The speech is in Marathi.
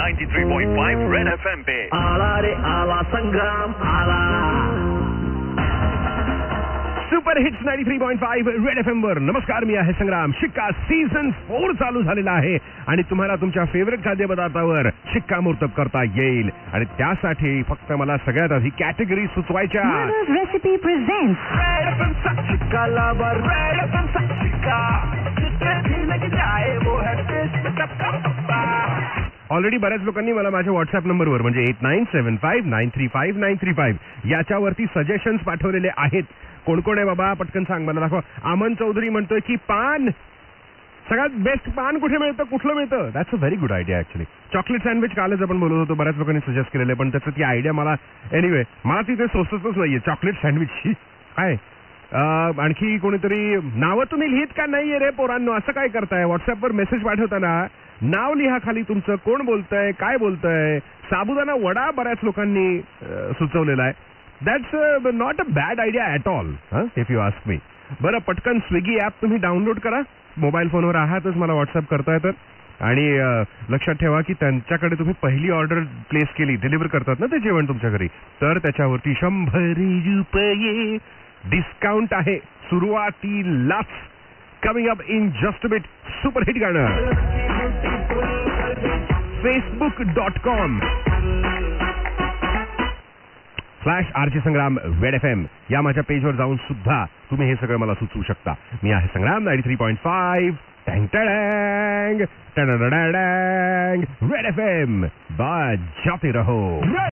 93.5 रेड FM पे आला रे आला संग्राम आला. सुपर हिट्स 93.5 रेड FM वर नमस्कार. मी आहे संग्राम. शिक्का सीझन 4 चालू झालेला आहे आणि तुम्हाला तुमच्या फेवरेट खाद्यपदार्थावर शिक्कामोर्तब करता येईल आणि त्यासाठी फक्त मला सगळ्यात आधी कॅटेगरी सुचवायच्या. रेसिपी प्रेझेंट्स रेड FM सा शिक्का लावा, रेड FM सा शिक्का जिससे भी लग जाए वो है टेस्ट सबका पप्पा. ऑलरेडी बऱ्याच लोकांनी मला माझ्या व्हॉट्सअप नंबरवर म्हणजे 8975935935 याच्यावरती सजेशन्स पाठवलेले आहेत. कोण कोण आहे बाबा पटकन सांग मला, दाखव. अमन चौधरी म्हणतोय की पान सगळ्यात बेस्ट पान कुठे मिळतं, कुठलं मिळतं. That's a very good idea actually. Chocolate sandwich कालच आपण बोलत होतो, बऱ्याच लोकांनी सजेस्ट केलेलं आहे, पण त्याचं ती आयडिया मला एनिवे मला तिथे सोचतच नाहीये चॉकलेट सँडविच काय. आणखी कोणीतरी नावं तुम्ही लिहित का नाहीये रे पोरांनो, असं काय करताय. व्हॉट्सअपवर मेसेज पाठवताना नाव लिहा खाली तुमचं, कोण बोलतंय, काय बोलतंय. साबुदाणा वडा बऱ्याच लोकांनी सुचवलेला आहे. That's not a bad idea at all if you ask me. बरं पटकन स्विगी ॲप तुम्ही डाउनलोड करा, मोबाईल फोनवर आहातच, मला व्हॉट्सअप करता येतं. आणि लक्षात ठेवा की त्यांच्याकडे तुम्ही पहिली ऑर्डर प्लेस केली, डिलिव्हर करतात ना ते जेवण तुमच्या घरी, तर त्याच्यावरती 100 रुपये डिस्काउंट आहे सुरुवातीलाच. Coming up in just a bit superhit गाणं. facebook.com/RJ संग्राम रेड FM या माझ्या पेजवर जाऊन सुद्धा तुम्ही हे सगळं मला सुचवू शकता. मी आहे संग्राम 93.5 रेड FM. बजाते रहो.